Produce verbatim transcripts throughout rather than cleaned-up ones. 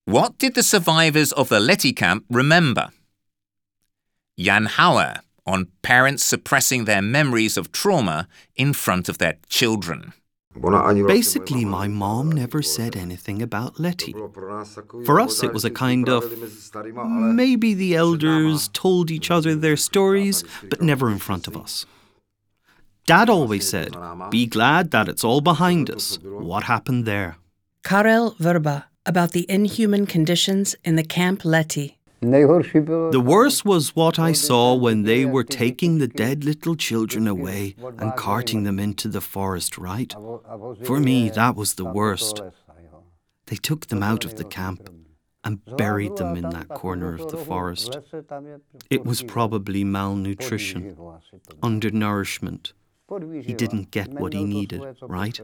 What did the survivors of the Lety camp remember? Jan Hauer on parents suppressing their memories of trauma in front of their children. Basically, my mom never said anything about Lety. For us, it was a kind of, maybe the elders told each other their stories, but never in front of us. Dad always said, be glad that it's all behind us. What happened there? Karel Verba about the inhuman conditions in the Camp Lety. The worst was what I saw when they were taking the dead little children away and carting them into the forest, right? For me, that was the worst. They took them out of the camp and buried them in that corner of the forest. It was probably malnutrition, undernourishment. He didn't get what he needed, right?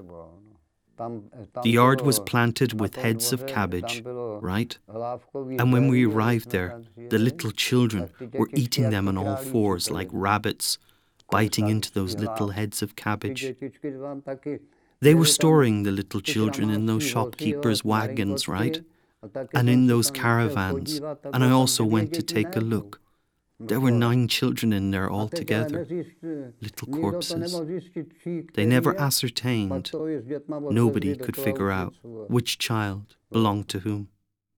The yard was planted with heads of cabbage, right? And when we arrived there, the little children were eating them on all fours like rabbits, biting into those little heads of cabbage. They were storing the little children in those shopkeepers' wagons, right? And in those caravans. And I also went to take a look. There were nine children in there altogether, little corpses. They never ascertained. Nobody could figure out which child belonged to whom.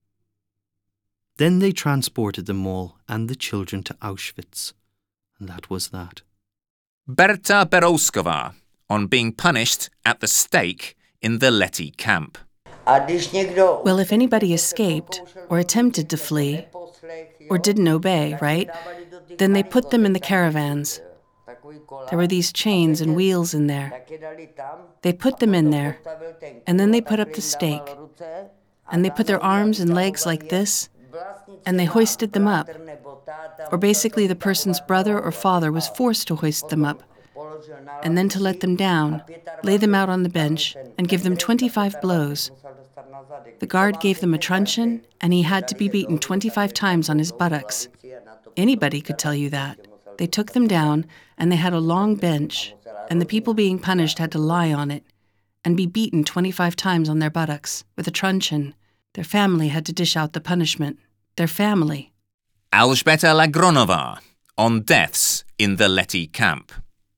Then they transported them all and the children to Auschwitz. And that was that. Berta Berouskova on being punished at the stake in the Lety camp. Well, if anybody escaped or attempted to flee or didn't obey, right, then they put them in the caravans. There were these chains and wheels in there. They put them in there, and then they put up the stake. And they put their arms and legs like this, and they hoisted them up. Or basically the person's brother or father was forced to hoist them up, and then to let them down, lay them out on the bench, and give them twenty-five blows. The guard gave them a truncheon, and he had to be beaten twenty-five times on his buttocks. Anybody could tell you that. They took them down, and they had a long bench, and the people being punished had to lie on it and be beaten twenty-five times on their buttocks with a truncheon. Their family had to dish out the punishment. Their family. Alžbeta Lagronova on deaths in the Lety camp.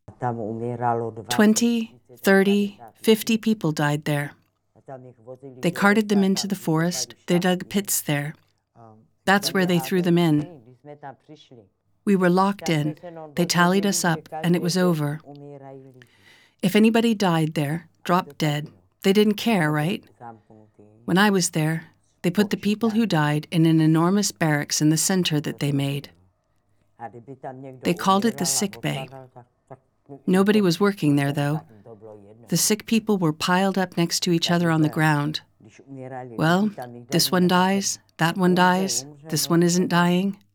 Twenty, thirty, fifty people died there. They carted them into the forest. They dug pits there. That's where they threw them in. We were locked in. They tallied us up, and it was over. If anybody died there, dropped dead, they didn't care, right? When I was there, they put the people who died in an enormous barracks in the center that they made. They called it the sick bay. Nobody was working there, though. The sick people were piled up next to each other on the ground. Well, this one dies, that one dies, this one isn't dying.